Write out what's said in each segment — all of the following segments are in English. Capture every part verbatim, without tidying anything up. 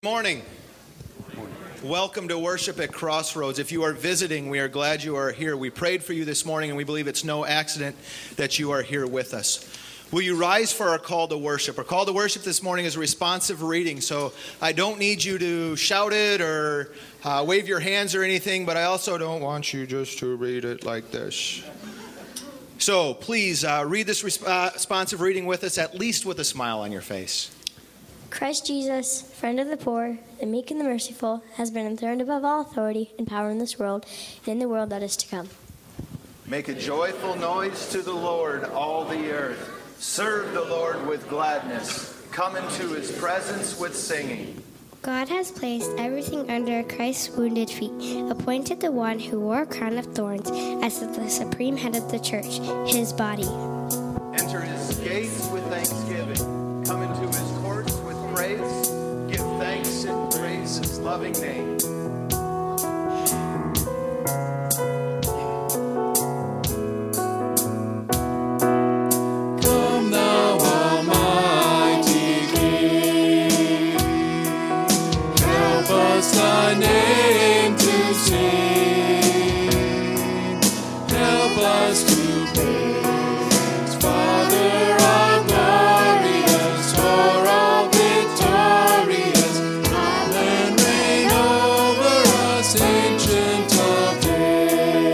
Morning. Welcome to worship at Crossroads. If you are visiting, we are glad you are here. We prayed for you this morning, and we believe it's no accident that you are here with us. Will you rise for our call to worship? Our call to worship this morning is a responsive reading, so I don't need you to shout it or uh, wave your hands or anything, but I also don't want you just to read it like this. So please uh, read this resp- responsive reading with us, at least with a smile on your face. Christ Jesus, friend of the poor, the meek and the merciful, has been enthroned above all authority and power in this world and in the world that is to come. Make a joyful noise to the Lord, all the earth. Serve the Lord with gladness. Come into his presence with singing. God has placed everything under Christ's wounded feet, appointed the one who wore a crown of thorns as the supreme head of the church, his body. Enter his gates with thanksgiving. Come into his courts with praise. Give thanks and praise his loving name. Come thou almighty King, help us thy name to sing, help us to praise, Father our glorious, for all victorious, come and reign over us, ancient of days.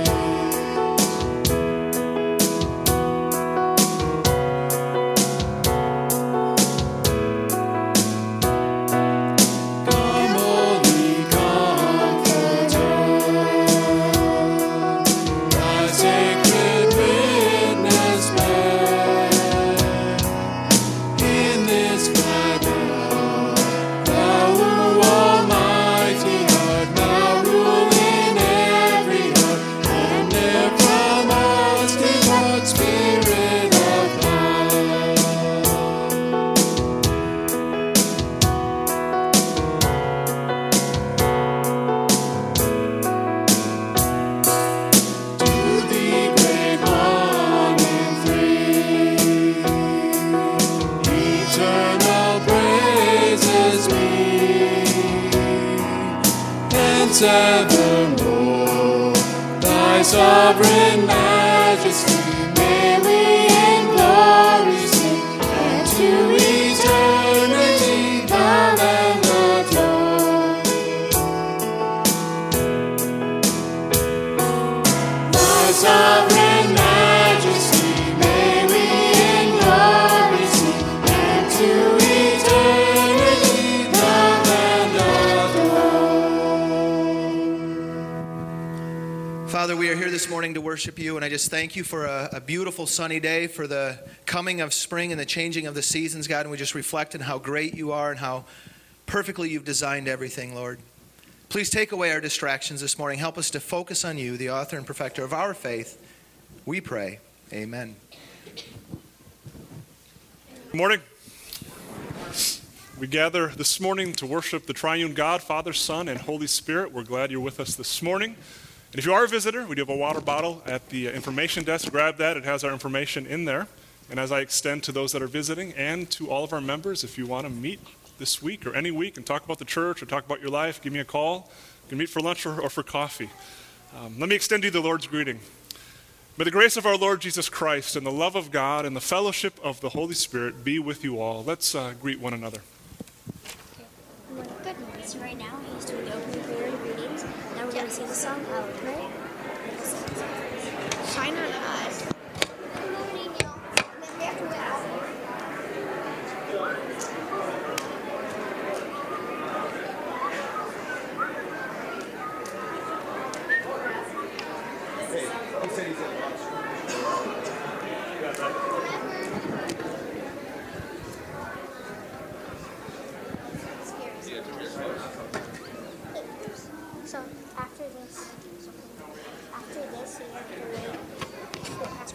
Come, Holy Comforter, thy sacred witness bear in this battle. Thou who almighty art, now rule in every heart, and ne'er from us depart, Spirit of God. To thee, great one in three, eternal praises be, hence evermore, thy sovereign majesty may we in glory sing, and to eternity bow and adore. Thy sovereign majesty may we in glory sing, and to eternity bow and adore. Father, we are here this morning to worship you, and I just thank you for a, a beautiful sunny day, for the coming of spring and the changing of the seasons, God, and we just reflect on how great you are and how perfectly you've designed everything, Lord. Please take away our distractions this morning. Help us to focus on you, the author and perfecter of our faith. We pray. Amen. Good morning. We gather this morning to worship the triune God, Father, Son, and Holy Spirit. We're glad you're with us this morning. And if you are a visitor, we do have a water bottle at the information desk. Grab that. It has our information in there. And as I extend to those that are visiting and to all of our members, if you want to meet this week or any week and talk about the church or talk about your life, give me a call. You can meet for lunch or, or for coffee. Um, let me extend to you the Lord's greeting. May the grace of our Lord Jesus Christ and the love of God and the fellowship of the Holy Spirit be with you all. Let's uh, greet one another. Good morning. So right now he's doing the opening prayer and readings. Now we're going to sing the song, I Will Pray. Shine on eyes. So after this, after this, you have to wait.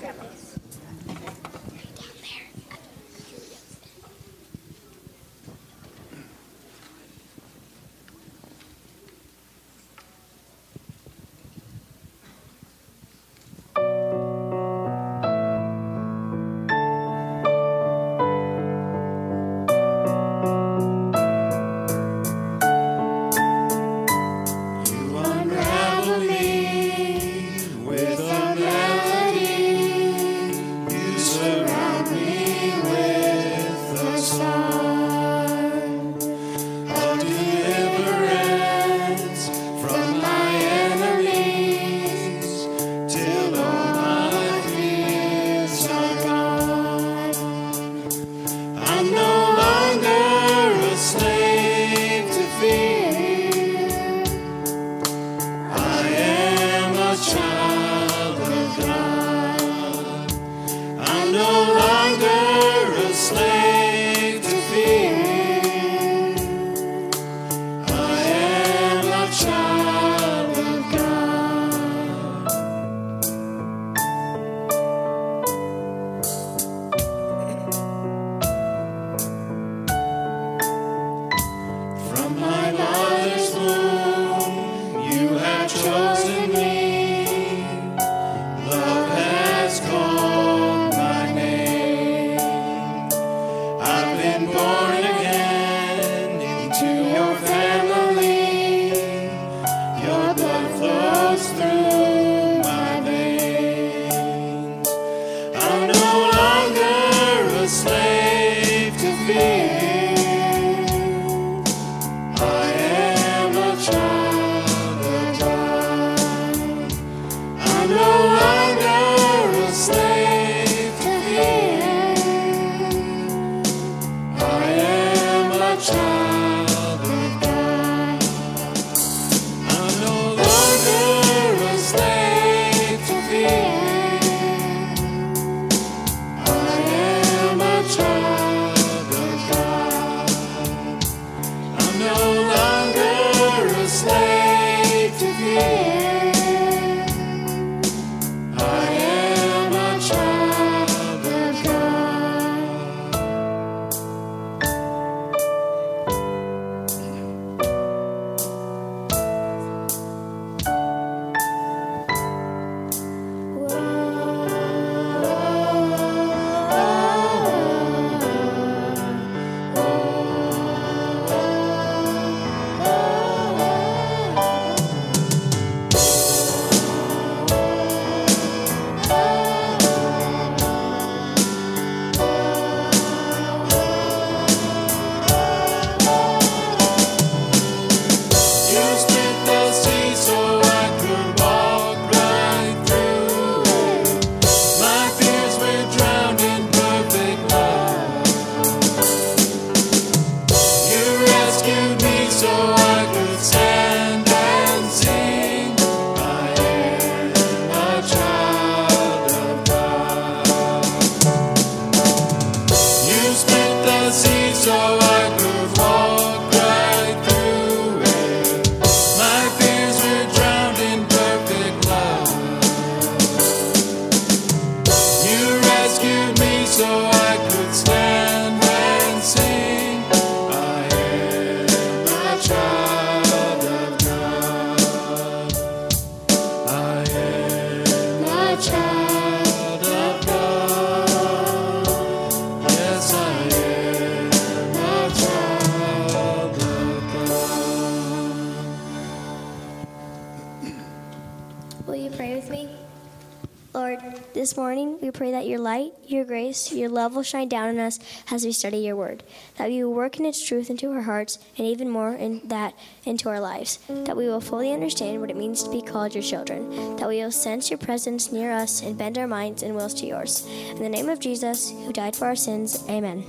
Lord, this morning we pray that your light, your grace, your love will shine down on us as we study your word, that we will work in its truth into our hearts, and even more in that into our lives, that we will fully understand what it means to be called your children, that we will sense your presence near us and bend our minds and wills to yours. In the name of Jesus, who died for our sins, amen.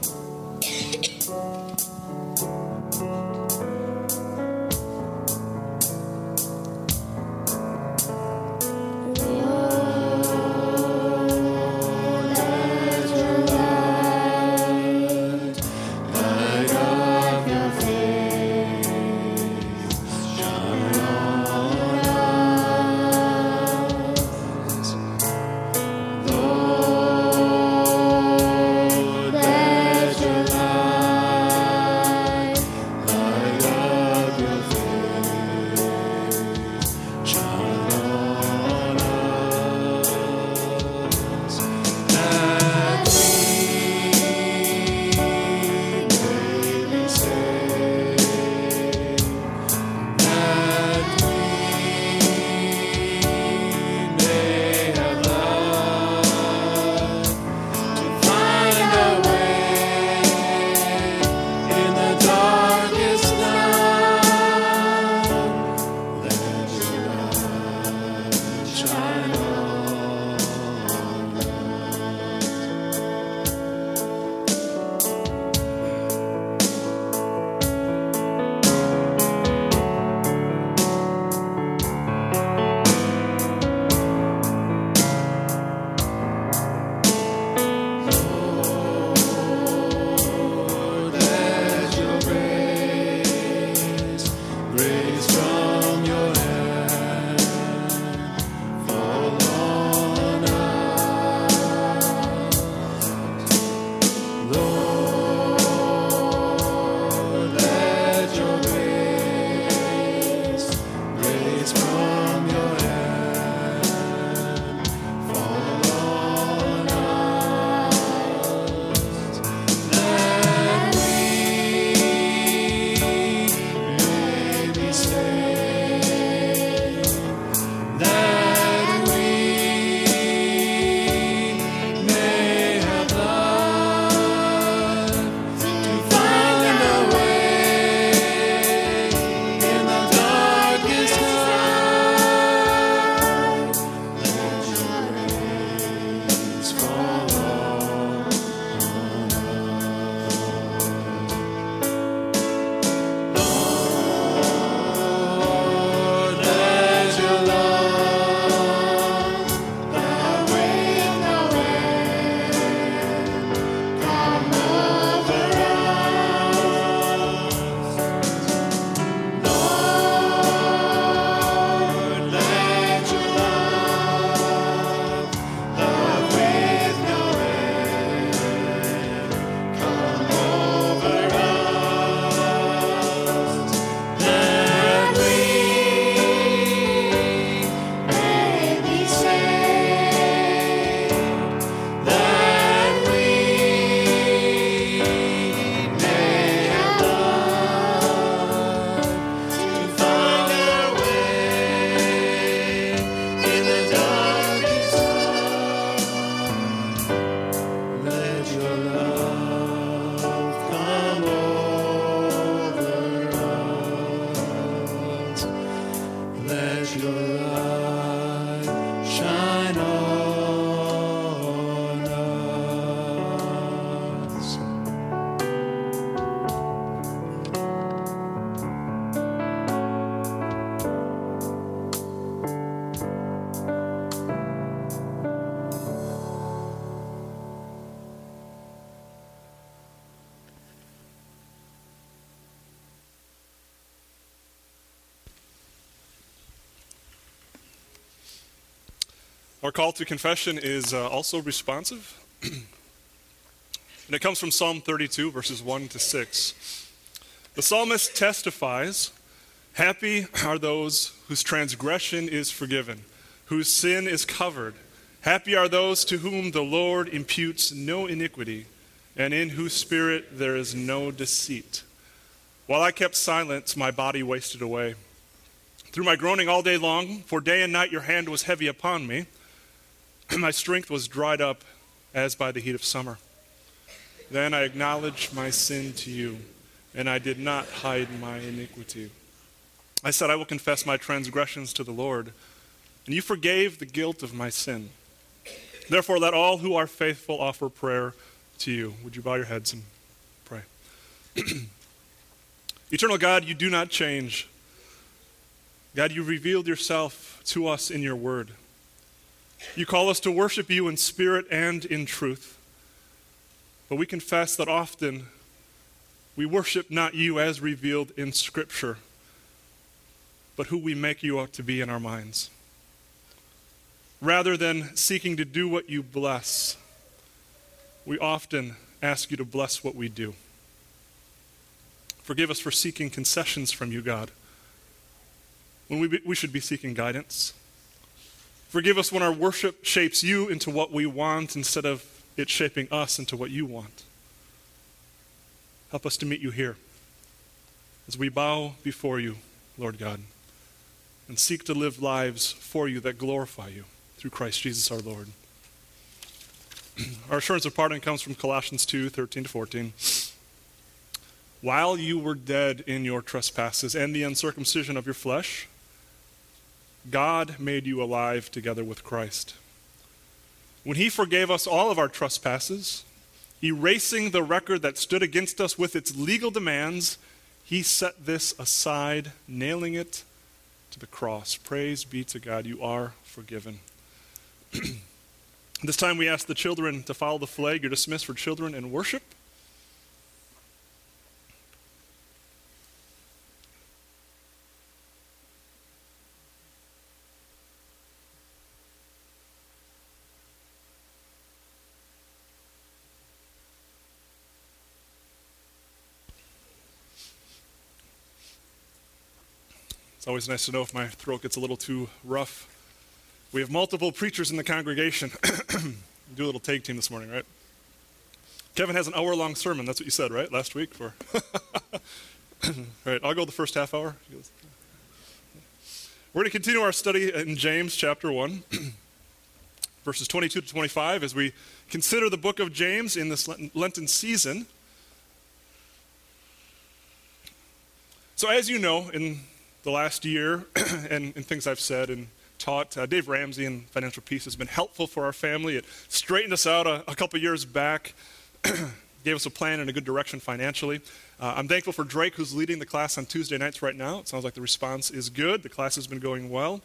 Our call to confession is uh, also responsive. And it comes from Psalm thirty-two, verses one to six. The psalmist testifies, "Happy are those whose transgression is forgiven, whose sin is covered. Happy are those to whom the Lord imputes no iniquity, and in whose spirit there is no deceit. While I kept silence, my body wasted away. Through my groaning all day long, for day and night your hand was heavy upon me. My strength was dried up as by the heat of summer. Then I acknowledged my sin to you, and I did not hide my iniquity. I said, I will confess my transgressions to the Lord, and you forgave the guilt of my sin. Therefore, let all who are faithful offer prayer to you. Would you bow your heads and pray? Eternal God, you do not change. God, you revealed yourself to us in your word. You call us to worship you in spirit and in truth. But we confess that often we worship not you as revealed in Scripture, but who we make you out to be in our minds. Rather than seeking to do what you bless, we often ask you to bless what we do. Forgive us for seeking concessions from you, God, when we, be, we should be seeking guidance. Forgive us when our worship shapes you into what we want instead of it shaping us into what you want. Help us to meet you here as we bow before you, Lord God, and seek to live lives for you that glorify you through Christ Jesus our Lord. Our assurance of pardon comes from Colossians two, thirteen to fourteen. While you were dead in your trespasses and the uncircumcision of your flesh, God made you alive together with Christ. When he forgave us all of our trespasses, erasing the record that stood against us with its legal demands, he set this aside, nailing it to the cross. Praise be to God, you are forgiven. This time we ask the children to follow the flag. You're dismissed for children and worship. It's always nice to know if my throat gets a little too rough. We have multiple preachers in the congregation. Do a little tag team this morning, right? Kevin has an hour-long sermon. That's what you said, right, last week? For All right, I'll go the first half hour. We're going to continue our study in James chapter one, verses twenty-two to twenty-five, as we consider the book of James in this Lenten season. So as you know, in the last year, and, and things I've said and taught, uh, Dave Ramsey and Financial Peace has been helpful for our family. It straightened us out a, a couple years back, gave us a plan and a good direction financially. Uh, I'm thankful for Drake, who's leading the class on Tuesday nights right now. It sounds like the response is good. The class has been going well.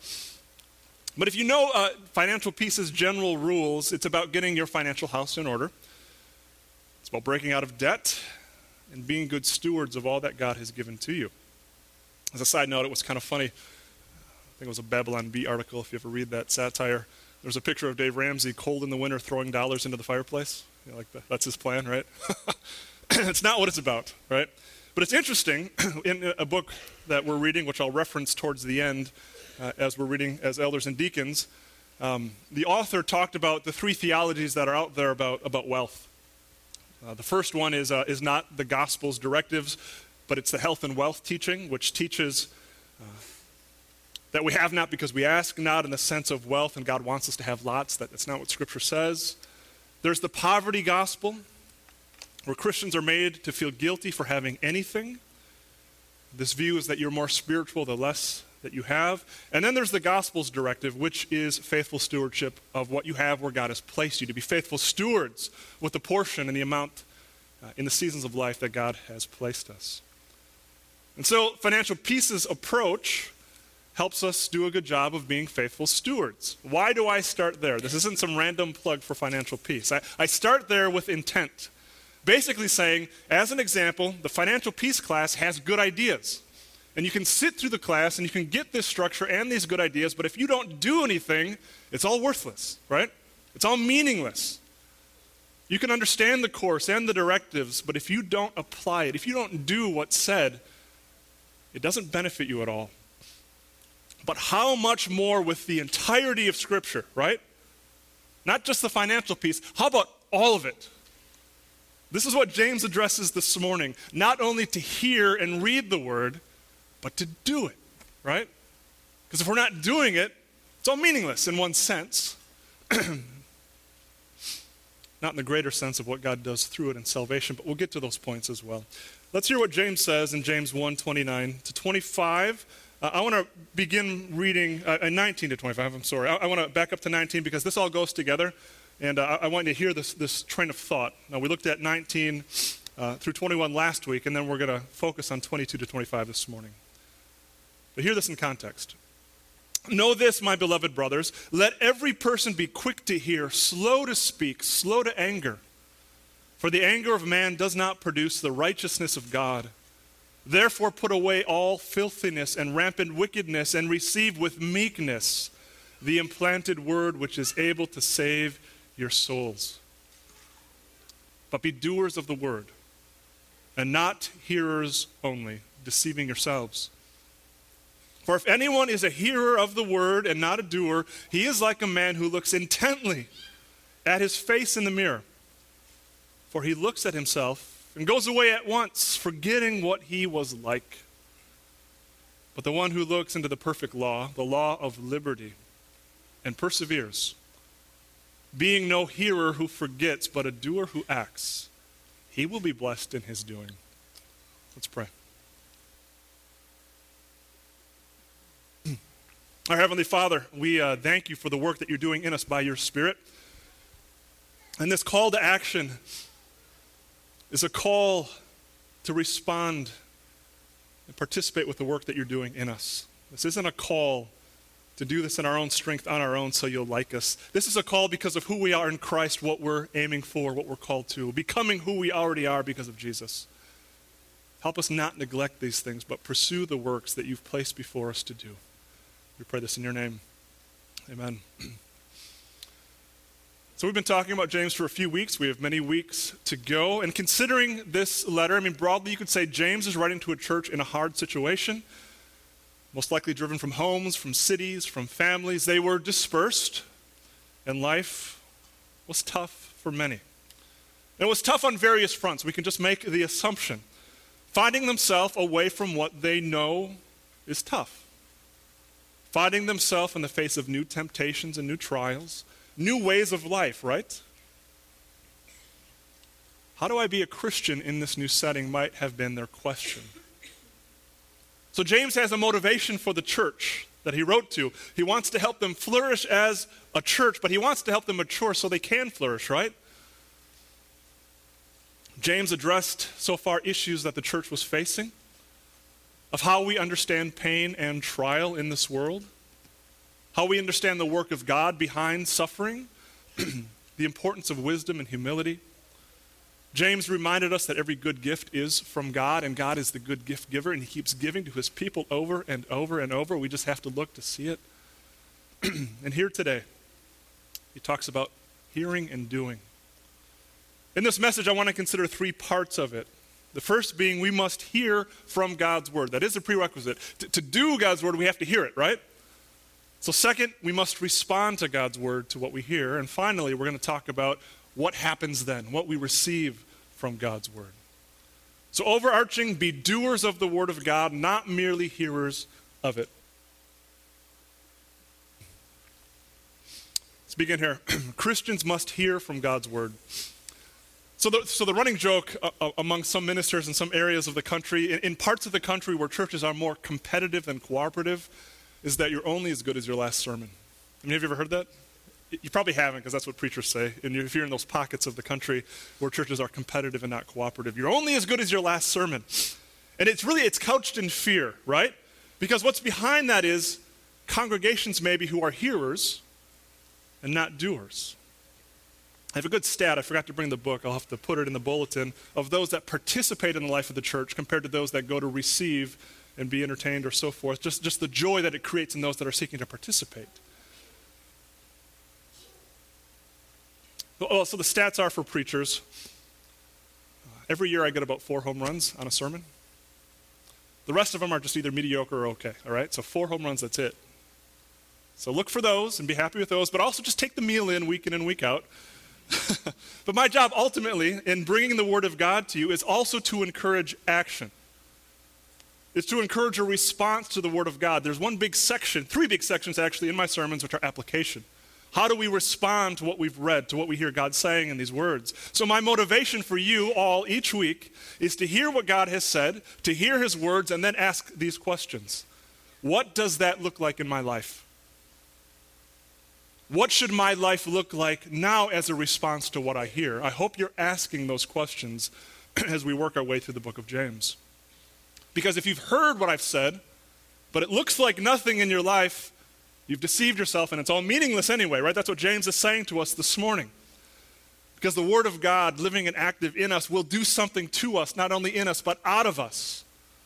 But if you know uh, Financial Peace's general rules, it's about getting your financial house in order. It's about breaking out of debt and being good stewards of all that God has given to you. As a side note, it was kind of funny. I think it was a Babylon Bee article, if you ever read that satire. There's a picture of Dave Ramsey, cold in the winter, throwing dollars into the fireplace. You know, like the, that's his plan, right? It's not what it's about, right? But it's interesting, in a book that we're reading, which I'll reference towards the end, uh, as we're reading as elders and deacons, um, the author talked about the three theologies that are out there about, about wealth. Uh, the first one is, uh, is not the gospel's directives, but it's the health and wealth teaching, which teaches uh, that we have not because we ask not, in the sense of wealth, and God wants us to have lots. That, that's not what Scripture says. There's the poverty gospel, where Christians are made to feel guilty for having anything. This view is that you're more spiritual the less that you have. And then there's the gospel's directive, which is faithful stewardship of what you have where God has placed you, to be faithful stewards with the portion and the amount uh, in the seasons of life that God has placed us. And so Financial Peace's approach helps us do a good job of being faithful stewards. Why do I start there? This isn't some random plug for Financial Peace. I, I start there with intent. Basically saying, as an example, the Financial Peace class has good ideas. And you can sit through the class and you can get this structure and these good ideas, but if you don't do anything, it's all worthless, right? It's all meaningless. You can understand the course and the directives, but if you don't apply it, if you don't do what's said, it doesn't benefit you at all. But how much more with the entirety of Scripture, right? Not just the financial piece. How about all of it? This is what James addresses this morning. Not only to hear and read the word, but to do it, right? Because if we're not doing it, it's all meaningless in one sense. not in the greater sense of what God does through it in salvation, but we'll get to those points as well. Let's hear what James says in James one, twenty-nine to twenty-five. Uh, I want to begin reading, uh, nineteen to twenty-five, I'm sorry. I, I want to back up to nineteen because this all goes together, and uh, I want you to hear this, this train of thought. Now, we looked at nineteen uh, through twenty-one last week, and then we're going to focus on twenty-two to twenty-five this morning. But hear this in context. Know this, my beloved brothers, let every person be quick to hear, slow to speak, slow to anger. For the anger of man does not produce the righteousness of God. Therefore put away all filthiness and rampant wickedness and receive with meekness the implanted word which is able to save your souls. But be doers of the word, and not hearers only, deceiving yourselves. For if anyone is a hearer of the word and not a doer, he is like a man who looks intently at his face in the mirror. For he looks at himself and goes away at once, forgetting what he was like. But the one who looks into the perfect law, the law of liberty, and perseveres, being no hearer who forgets, but a doer who acts, he will be blessed in his doing. Let's pray. Our Heavenly Father, we uh, thank you for the work that you're doing in us by your Spirit. And this call to action is a call to respond and participate with the work that you're doing in us. This isn't a call to do this in our own strength, on our own, so you'll like us. This is a call because of who we are in Christ, what we're aiming for, what we're called to, becoming who we already are because of Jesus. Help us not neglect these things, but pursue the works that you've placed before us to do. We pray this in your name. Amen. So we've been talking about James for a few weeks. We have many weeks to go. And considering this letter, I mean, broadly you could say James is writing to a church in a hard situation, most likely driven from homes, from cities, from families. They were dispersed, and life was tough for many. And it was tough on various fronts. We can just make the assumption. Finding themselves away from what they know is tough. Finding themselves in the face of new temptations and new trials, new ways of life, right? How do I be a Christian in this new setting might have been their question. So James has a motivation for the church that he wrote to. He wants to help them flourish as a church, but he wants to help them mature so they can flourish, right? James addressed so far issues that the church was facing, of how we understand pain and trial in this world, how we understand the work of God behind suffering, the importance of wisdom and humility. James reminded us that every good gift is from God, and God is the good gift giver, and he keeps giving to his people over and over and over. We just have to look to see it. And here today, he talks about hearing and doing. In this message, I want to consider three parts of it. The first being we must hear from God's word. That is a prerequisite. To, to do God's word, we have to hear it, right? So second, we must respond to God's word, to what we hear. And finally, we're going to talk about what happens then, what we receive from God's word. So overarching, be doers of the word of God, not merely hearers of it. Let's begin here. Christians must hear from God's word. So the, so the running joke uh, among some ministers in some areas of the country, in, in parts of the country where churches are more competitive than cooperative, is that you're only as good as your last sermon. I mean, have you ever heard that? You probably haven't, because that's what preachers say. And if you're in those pockets of the country where churches are competitive and not cooperative, you're only as good as your last sermon. And it's really, it's couched in fear, right? Because what's behind that is congregations maybe who are hearers and not doers. I have a good stat. I forgot to bring the book. I'll have to put it in the bulletin, of those that participate in the life of the church compared to those that go to receive and be entertained or so forth. Just, just the joy that it creates in those that are seeking to participate. Well, so the stats are for preachers. Every year I get about four home runs on a sermon. The rest of them are just either mediocre or okay, all right? So four home runs, that's it. So look for those and be happy with those, but also just take the meal in week in and week out. But my job ultimately in bringing the word of God to you is also to encourage action. It's to encourage a response to the word of God. There's one big section, three big sections actually in my sermons, which are application. How do we respond to what we've read, to what we hear God saying in these words? So my motivation for you all each week is to hear what God has said, to hear his words, and then ask these questions. What does that look like in my life? What should my life look like now as a response to what I hear? I hope you're asking those questions as we work our way through the book of James. Because if you've heard what I've said, but it looks like nothing in your life, you've deceived yourself and it's all meaningless anyway, right? That's what James is saying to us this morning. Because the Word of God, living and active in us, will do something to us, not only in us, but out of us.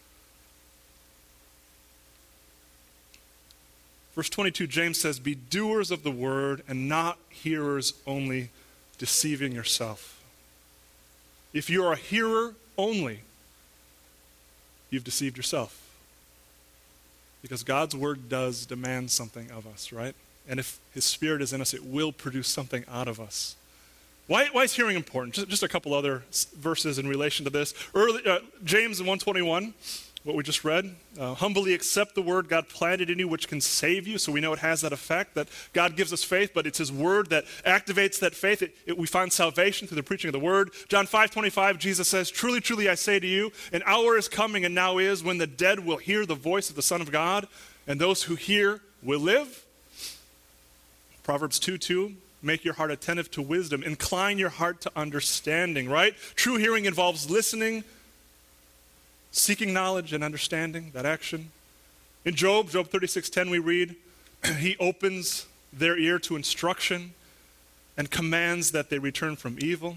Verse twenty-two, James says, be doers of the word and not hearers only, deceiving yourself. If you're a hearer only, you've deceived yourself. Because God's word does demand something of us, right? And if his Spirit is in us, it will produce something out of us. Why, why is hearing important? Just, just a couple other verses in relation to this. Early, uh, James one twenty-one, what we just read. Uh, Humbly accept the word God planted in you, which can save you. So we know it has that effect, that God gives us faith, but it's his word that activates that faith. It, it, we find salvation through the preaching of the word. John five twenty-five, Jesus says, truly, truly, I say to you, an hour is coming and now is when the dead will hear the voice of the Son of God, and those who hear will live. Proverbs two two, make your heart attentive to wisdom. Incline your heart to understanding, right? True hearing involves listening, seeking knowledge and understanding, that action. In Job, Job thirty-six ten, we read, he opens their ear to instruction and commands that they return from evil.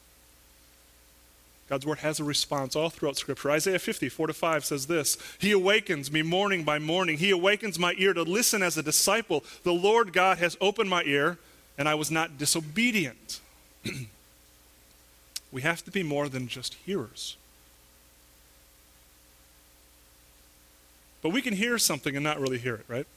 God's word has a response all throughout Scripture. Isaiah fifty, four to five says this, he awakens me morning by morning. He awakens my ear to listen as a disciple. The Lord God has opened my ear, and I was not disobedient. We have to be more than just hearers. But we can hear something and not really hear it, right?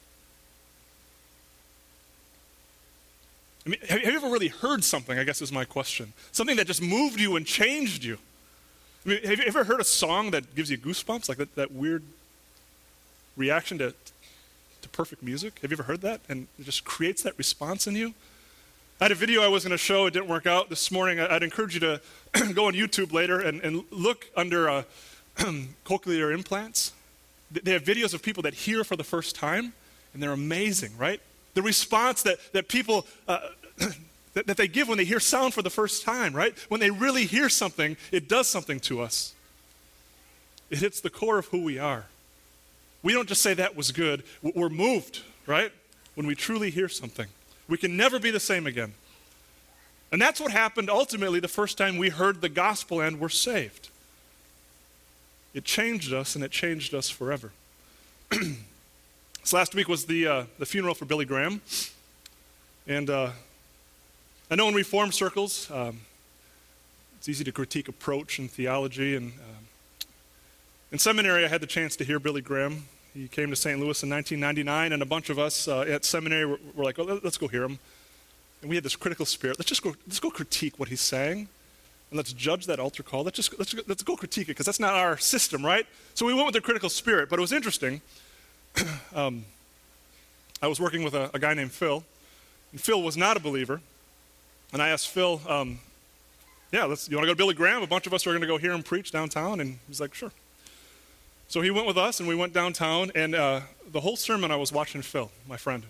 I mean, have you ever really heard something, I guess is my question. Something that just moved you and changed you. I mean, have you ever heard a song that gives you goosebumps, like that, that weird reaction to, to perfect music? Have you ever heard that? And it just creates that response in you? I had a video I was going to show. It didn't work out this morning. I'd encourage you to go on YouTube later and, and look under uh, cochlear implants. They have videos of people that hear for the first time, and they're amazing, right? The response that, that people, uh, that, that they give when they hear sound for the first time, right? When they really hear something, it does something to us. It hits the core of who we are. We don't just say that was good. We're moved, right? When we truly hear something. We can never be the same again. And that's what happened ultimately the first time we heard the gospel and were saved. It changed us, and it changed us forever. This last week was the uh, the funeral for Billy Graham. And uh, I know in Reformed circles, um, it's easy to critique approach and theology. And um, in seminary, I had the chance to hear Billy Graham. He came to Saint Louis in nineteen ninety-nine, and a bunch of us uh, at seminary were, were like, well, let's go hear him. And we had this critical spirit. Let's just go, let's go critique what he's saying. And let's judge that altar call. Let's just let's, let's go critique it, because that's not our system, right? So we went with the critical spirit, but it was interesting. um, I was working with a, a guy named Phil, and Phil was not a believer. And I asked Phil, um, yeah, let's, you want to go to Billy Graham? A bunch of us are going to go hear him preach downtown. And he's like, sure. So he went with us, and we went downtown, and uh, the whole sermon I was watching Phil, my friend.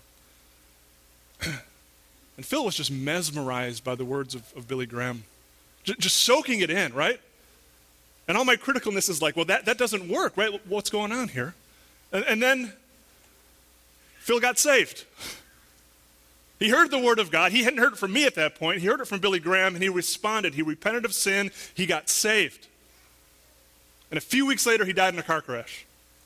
And Phil was just mesmerized by the words of, of Billy Graham. Just soaking it in, right? And all my criticalness is like, well, that, that doesn't work, right? What's going on here? And, and then Phil got saved. He heard the word of God. He hadn't heard it from me at that point. He heard it from Billy Graham, and he responded. He repented of sin. He got saved. And a few weeks later, he died in a car crash.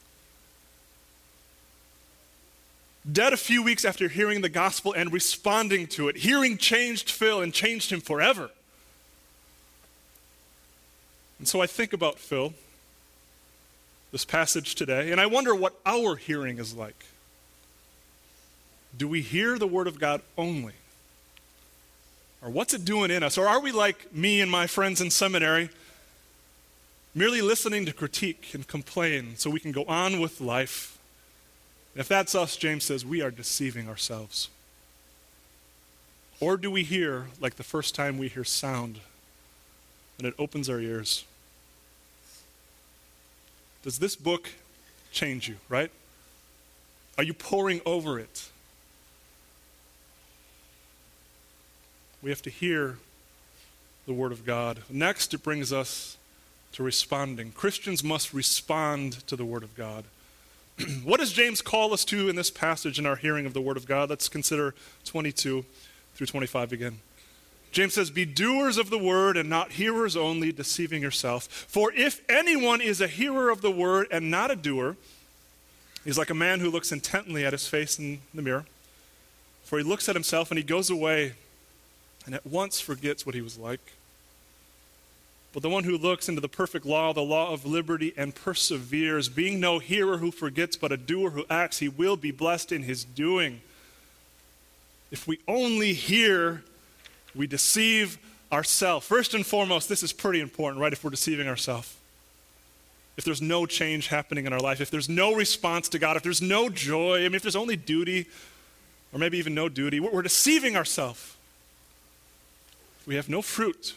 Dead a few weeks after hearing the gospel and responding to it. Hearing changed Phil and changed him forever. And so I think about Phil, this passage today, and I wonder what our hearing is like. Do we hear the word of God only? Or what's it doing in us? Or are we like me and my friends in seminary, merely listening to critique and complain so we can go on with life? And if that's us, James says, we are deceiving ourselves. Or do we hear like the first time we hear sound and it opens our ears? Does this book change you, right? Are you poring over it? We have to hear the Word of God. Next, it brings us to responding. Christians must respond to the Word of God. What does James call us to in this passage in our hearing of the Word of God? Let's consider twenty-two through twenty-five again. James says, "Be doers of the word and not hearers only, deceiving yourself. For if anyone is a hearer of the word and not a doer, he's like a man who looks intently at his face in the mirror. For he looks at himself and he goes away and at once forgets what he was like. But the one who looks into the perfect law, the law of liberty, and perseveres, being no hearer who forgets, but a doer who acts, he will be blessed in his doing. If we only hear, we deceive ourselves." First and foremost, this is pretty important, right? If we're deceiving ourselves. If there's no change happening in our life, if there's no response to God, if there's no joy, I mean, if there's only duty, or maybe even no duty, we're deceiving ourselves. We have no fruit.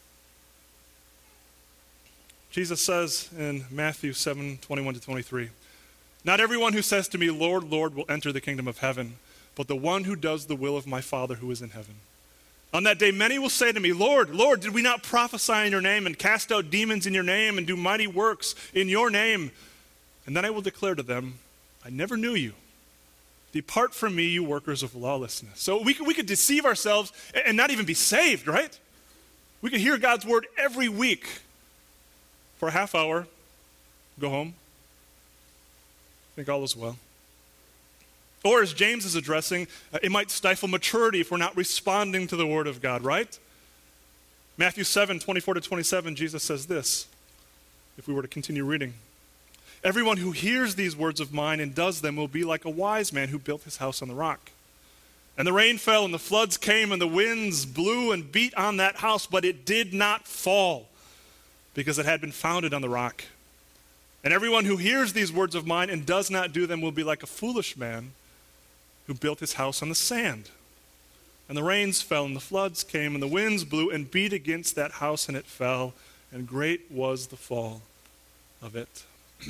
Jesus says in Matthew seven, twenty-one to twenty-three, "Not everyone who says to me, 'Lord, Lord,' will enter the kingdom of heaven, but the one who does the will of my Father who is in heaven. On that day, many will say to me, 'Lord, Lord, did we not prophesy in your name and cast out demons in your name and do mighty works in your name?' And then I will declare to them, 'I never knew you. Depart from me, you workers of lawlessness.'" So we could, we could deceive ourselves and not even be saved, right? We could hear God's word every week for a half hour, go home, think all is well. Or as James is addressing, uh, it might stifle maturity if we're not responding to the word of God, right? Matthew seven, twenty-four to twenty-seven, Jesus says this, if we were to continue reading. "Everyone who hears these words of mine and does them will be like a wise man who built his house on the rock. And the rain fell and the floods came and the winds blew and beat on that house, but it did not fall because it had been founded on the rock. And everyone who hears these words of mine and does not do them will be like a foolish man who built his house on the sand. And the rains fell and the floods came and the winds blew and beat against that house and it fell, and great was the fall of it."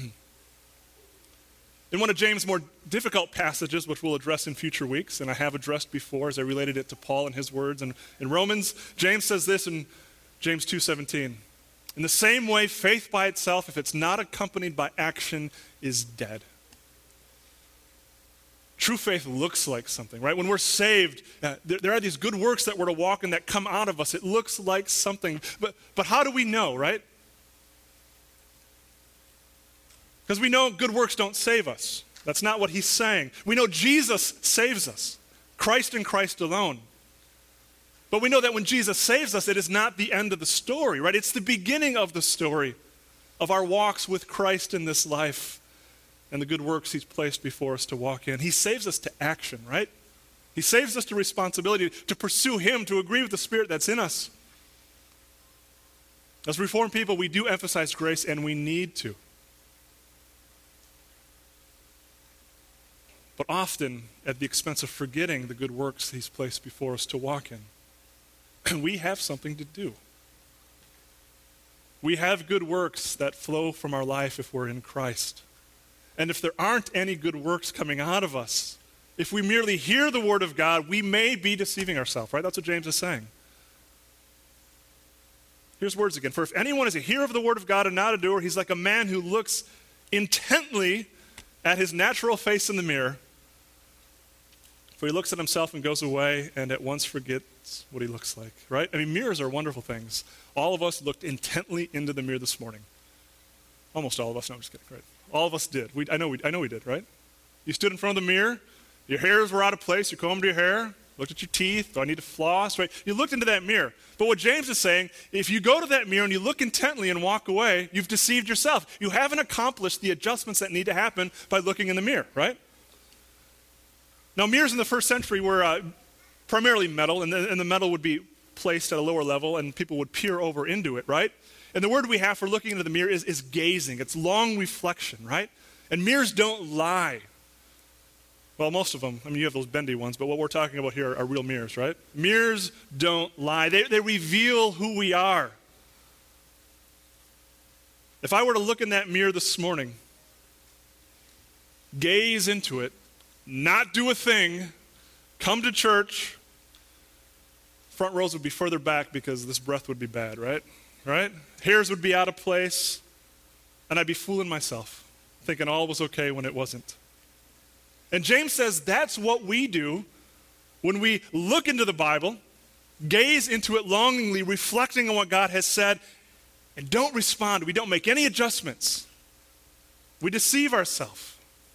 In one of James' more difficult passages, which we'll address in future weeks, and I have addressed before as I related it to Paul and his words, and in Romans, James says this in James two seventeen, "In the same way, faith by itself, if it's not accompanied by action, is dead." True faith looks like something, right? When we're saved, uh, there, there are these good works that we're to walk in that come out of us. It looks like something. But, but how do we know, right? Because we know good works don't save us. That's not what he's saying. We know Jesus saves us. Christ and Christ alone. But we know that when Jesus saves us, it is not the end of the story, right? It's the beginning of the story of our walks with Christ in this life and the good works he's placed before us to walk in. He saves us to action, right? He saves us to responsibility, to pursue him, to agree with the Spirit that's in us. As Reformed people, we do emphasize grace, and we need to. But often at the expense of forgetting the good works he's placed before us to walk in. We have something to do. We have good works that flow from our life if we're in Christ. And if there aren't any good works coming out of us, if we merely hear the word of God, we may be deceiving ourselves, right? That's what James is saying. Here's words again. "For if anyone is a hearer of the word of God and not a doer, he's like a man who looks intently at his natural face in the mirror. For he looks at himself and goes away and at once forgets what he looks like," right? I mean, mirrors are wonderful things. All of us looked intently into the mirror this morning. Almost all of us. No, I'm just kidding, right? All of us did. We, I know we, I know we did, right? You stood in front of the mirror. Your hairs were out of place. You combed your hair. Looked at your teeth. Do I need to floss, right? You looked into that mirror. But what James is saying, if you go to that mirror and you look intently and walk away, you've deceived yourself. You haven't accomplished the adjustments that need to happen by looking in the mirror, right? Now, mirrors in the first century were uh, primarily metal, and the, and the metal would be placed at a lower level, and people would peer over into it, right? And the word we have for looking into the mirror is, is gazing. It's long reflection, right? And mirrors don't lie. Well, most of them. I mean, you have those bendy ones, but what we're talking about here are real mirrors, right? Mirrors don't lie. They, they reveal who we are. If I were to look in that mirror this morning, gaze into it, not do a thing, come to church, front rows would be further back because this breath would be bad, right? Right? Hairs would be out of place, and I'd be fooling myself, thinking all was okay when it wasn't. And James says that's what we do when we look into the Bible, gaze into it longingly, reflecting on what God has said, and don't respond. We don't make any adjustments. We deceive ourselves.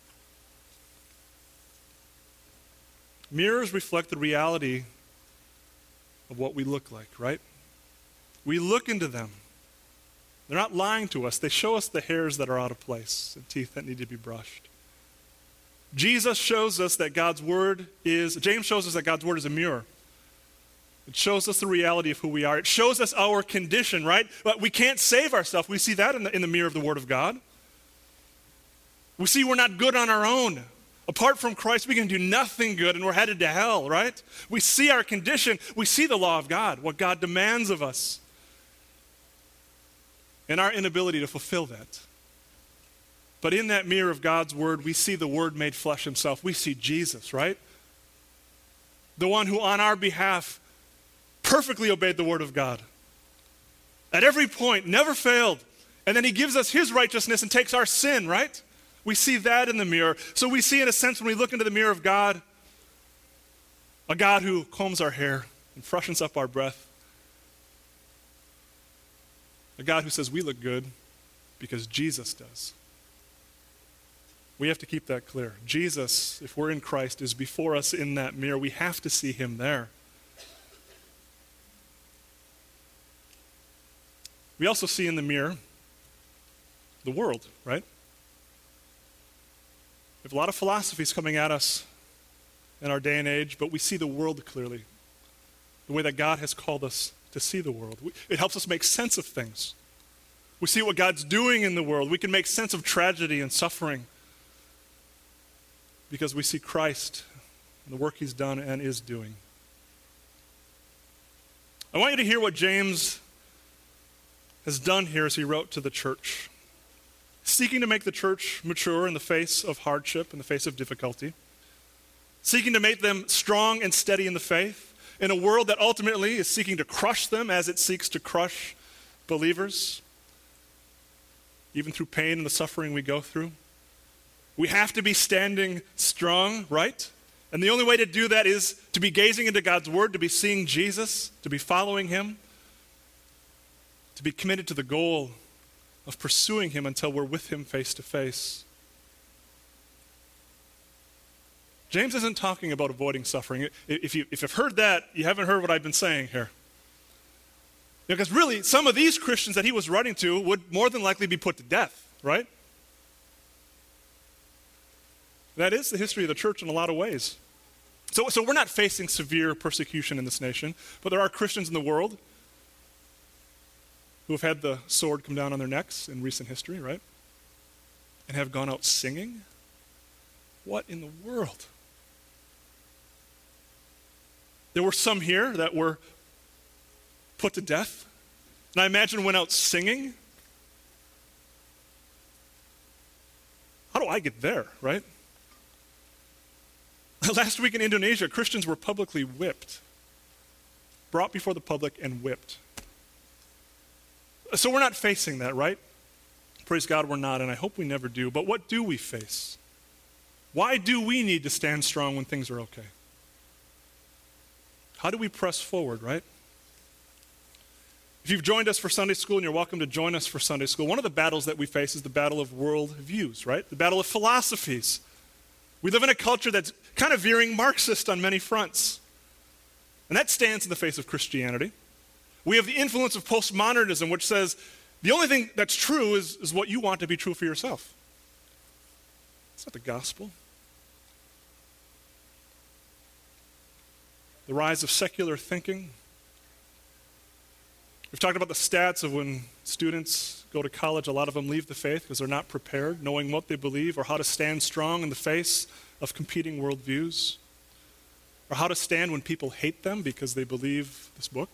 Mirrors reflect the reality of what we look like, right? We look into them. They're not lying to us. They show us the hairs that are out of place and teeth that need to be brushed. Jesus shows us that God's word is, James shows us that God's word is a mirror. It shows us the reality of who we are. It shows us our condition, right? But we can't save ourselves. We see that in the, in the mirror of the word of God. We see we're not good on our own. Apart from Christ, we can do nothing good and we're headed to hell, right? We see our condition. We see the law of God, what God demands of us, and our inability to fulfill that. But in that mirror of God's word, we see the word made flesh himself. We see Jesus, right? The one who on our behalf perfectly obeyed the word of God. At every point, never failed. And then he gives us his righteousness and takes our sin, right? We see that in the mirror. So we see, in a sense, when we look into the mirror of God, a God who combs our hair and freshens up our breath. A God who says we look good because Jesus does. We have to keep that clear. Jesus, if we're in Christ, is before us in that mirror. We have to see him there. We also see in the mirror the world, right? We have a lot of philosophies coming at us in our day and age, but we see the world clearly, the way that God has called us to see the world. It helps us make sense of things. We see what God's doing in the world. We can make sense of tragedy and suffering because we see Christ and the work he's done and is doing. I want you to hear what James has done here as he wrote to the church, seeking to make the church mature in the face of hardship, in the face of difficulty, seeking to make them strong and steady in the faith, in a world that ultimately is seeking to crush them as it seeks to crush believers, even through pain and the suffering we go through. We have to be standing strong, right? And the only way to do that is to be gazing into God's word, to be seeing Jesus, to be following him, to be committed to the goal of pursuing him until we're with him face to face. James isn't talking about avoiding suffering. If, you, if you've heard that, you haven't heard what I've been saying here. Because really, some of these Christians that he was writing to would more than likely be put to death, right? That is the history of the church in a lot of ways. So, so we're not facing severe persecution in this nation, but there are Christians in the world who have had the sword come down on their necks in recent history, right? And have gone out singing. What in the world? There were some here that were put to death, and I imagine went out singing. How do I get there, right? Last week in Indonesia, Christians were publicly whipped, brought before the public and whipped. So we're not facing that, right? Praise God, we're not, and I hope we never do. But what do we face? Why do we need to stand strong when things are okay? How do we press forward, right? If you've joined us for Sunday school, and you're welcome to join us for Sunday school, one of the battles that we face is the battle of world views, right? The battle of philosophies. We live in a culture that's kind of veering Marxist on many fronts. And that stands in the face of Christianity. We have the influence of postmodernism, which says the only thing that's true is, is what you want to be true for yourself. It's not the gospel. The rise of secular thinking. We've talked about the stats of when students go to college, a lot of them leave the faith because they're not prepared, knowing what they believe or how to stand strong in the face of competing worldviews, or how to stand when people hate them because they believe this book.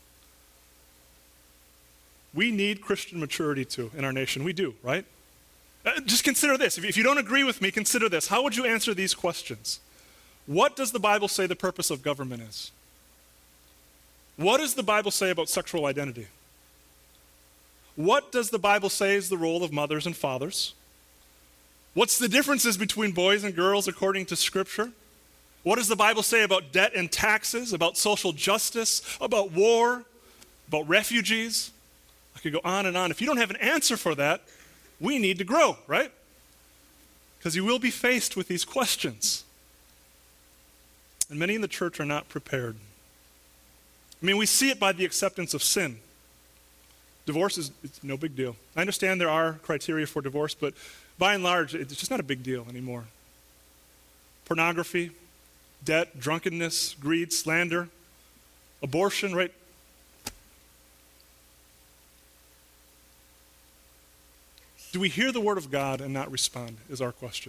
We need Christian maturity too in our nation. We do, right? Uh, just consider this. If, if you don't agree with me, consider this. How would you answer these questions? What does the Bible say the purpose of government is? What does the Bible say about sexual identity? What does the Bible say is the role of mothers and fathers? What's the differences between boys and girls according to Scripture? What does the Bible say about debt and taxes, about social justice, about war, about refugees? I could go on and on. If you don't have an answer for that, we need to grow, right? Because you will be faced with these questions. And many in the church are not prepared. I mean, we see it by the acceptance of sin. Divorce is it's no big deal. I understand there are criteria for divorce, but by and large, it's just not a big deal anymore. Pornography, debt, drunkenness, greed, slander, abortion, right? Do we hear the word of God and not respond, is our question.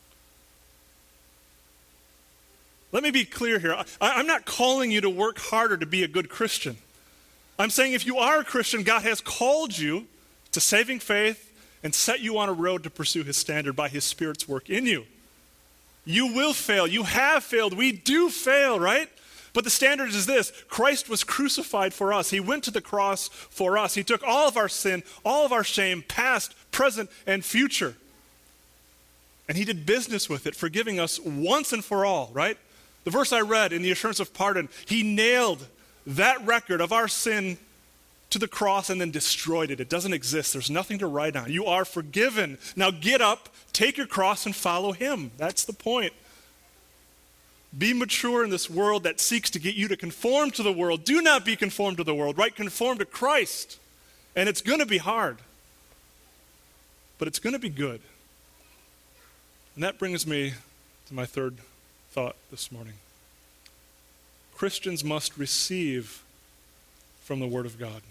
Let me be clear here. I, I'm not calling you to work harder to be a good Christian. I'm saying if you are a Christian, God has called you to saving faith and set you on a road to pursue his standard by his Spirit's work in you. You will fail. You have failed. We do fail, right? But the standard is this: Christ was crucified for us. He went to the cross for us. He took all of our sin, all of our shame, past, present, and future. And he did business with it, forgiving us once and for all, right? The verse I read in the assurance of pardon, he nailed that record of our sin to the cross and then destroyed it. It doesn't exist. There's nothing to write on. You are forgiven. Now get up, take your cross, and follow him. That's the point. Be mature in this world that seeks to get you to conform to the world. Do not be conformed to the world, right? Conform to Christ. And it's going to be hard. But it's going to be good. And that brings me to my third thought this morning. Christians must receive from the Word of God.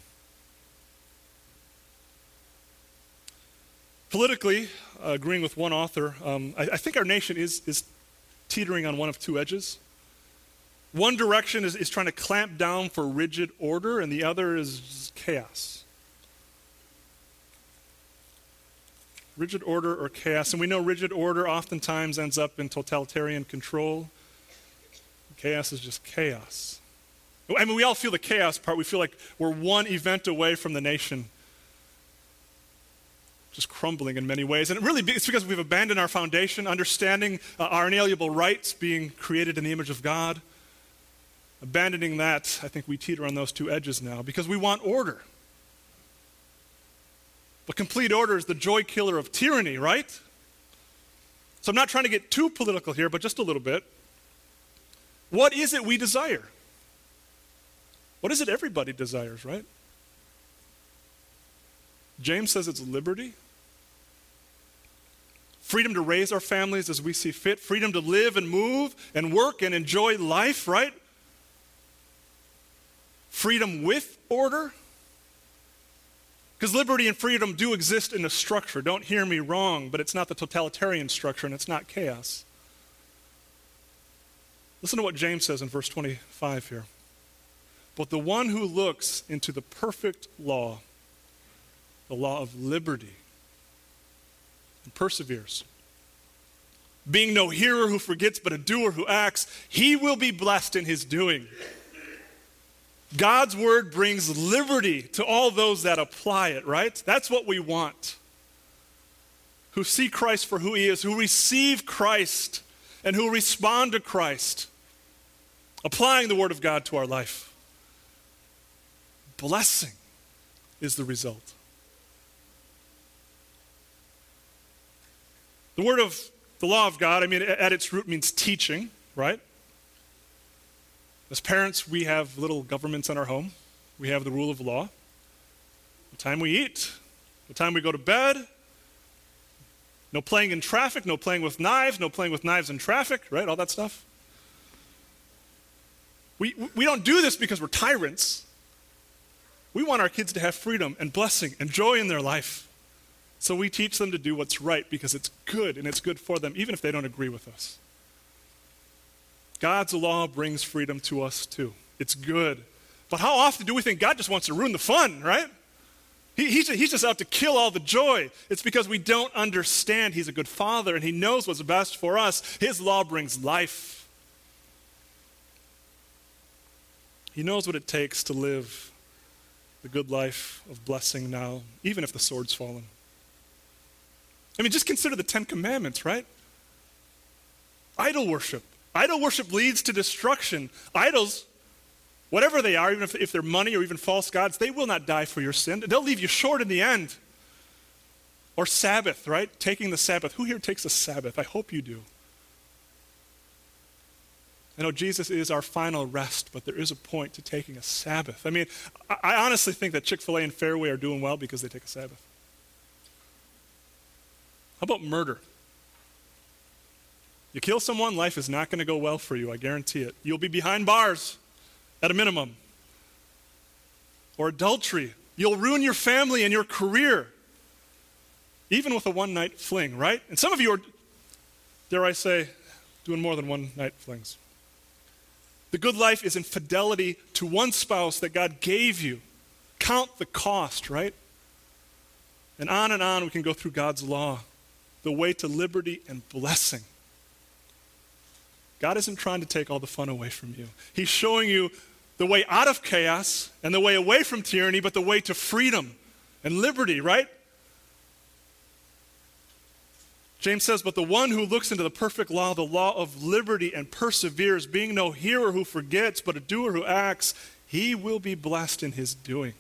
Politically, uh, agreeing with one author, um, I, I think our nation is, is teetering on one of two edges. One direction is, is trying to clamp down for rigid order, and the other is chaos. Rigid order or chaos. And we know rigid order oftentimes ends up in totalitarian control. Chaos is just chaos. I mean, we all feel the chaos part. We feel like we're one event away from the nation just crumbling in many ways. And it really, it's because we've abandoned our foundation, understanding uh, our inalienable rights, being created in the image of God. Abandoning that, I think we teeter on those two edges now because we want order. But complete order is the joy killer of tyranny, right? So I'm not trying to get too political here, but just a little bit. What is it we desire? What is it everybody desires, right? James says it's liberty. Freedom to raise our families as we see fit. Freedom to live and move and work and enjoy life, right? Freedom with order. Because liberty and freedom do exist in a structure. Don't hear me wrong, but it's not the totalitarian structure and it's not chaos. Listen to what James says in verse twenty-five here. But the one who looks into the perfect law, the law of liberty, and perseveres, being no hearer who forgets, but a doer who acts, he will be blessed in his doing. God's word brings liberty to all those that apply it, right? That's what we want. Who see Christ for who he is, who receive Christ, and who respond to Christ, applying the word of God to our life. Blessing is the result. The word of the law of God, I mean, at its root means teaching, right? As parents, we have little governments in our home. We have the rule of law. The time we eat, the time we go to bed, no playing in traffic, no playing with knives, no playing with knives in traffic, right? All that stuff. We, we don't do this because we're tyrants. We want our kids to have freedom and blessing and joy in their life. So we teach them to do what's right because it's good and it's good for them, even if they don't agree with us. God's law brings freedom to us too. It's good. But how often do we think God just wants to ruin the fun, right? He, he's, he's just out to kill all the joy. It's because we don't understand he's a good father and he knows what's best for us. His law brings life. He knows what it takes to live the good life of blessing now, even if the sword's fallen. I mean, just consider the Ten Commandments, right? Idol worship. Idol worship leads to destruction. Idols, whatever they are, even if, if they're money or even false gods, they will not die for your sin. They'll leave you short in the end. Or Sabbath, right? Taking the Sabbath. Who here takes a Sabbath? I hope you do. I know Jesus is our final rest, but there is a point to taking a Sabbath. I mean, I, I honestly think that Chick-fil-A and Fairway are doing well because they take a Sabbath. How about murder? You kill someone, life is not going to go well for you, I guarantee it. You'll be behind bars at a minimum. Or adultery. You'll ruin your family and your career. Even with a one-night fling, right? And some of you are, dare I say, doing more than one-night flings. The good life is in fidelity to one spouse that God gave you. Count the cost, right? And on and on we can go through God's law. The way to liberty and blessing. God isn't trying to take all the fun away from you. He's showing you the way out of chaos and the way away from tyranny, but the way to freedom and liberty, right? James says, but the one who looks into the perfect law, the law of liberty, and perseveres, being no hearer who forgets, but a doer who acts, he will be blessed in his doing.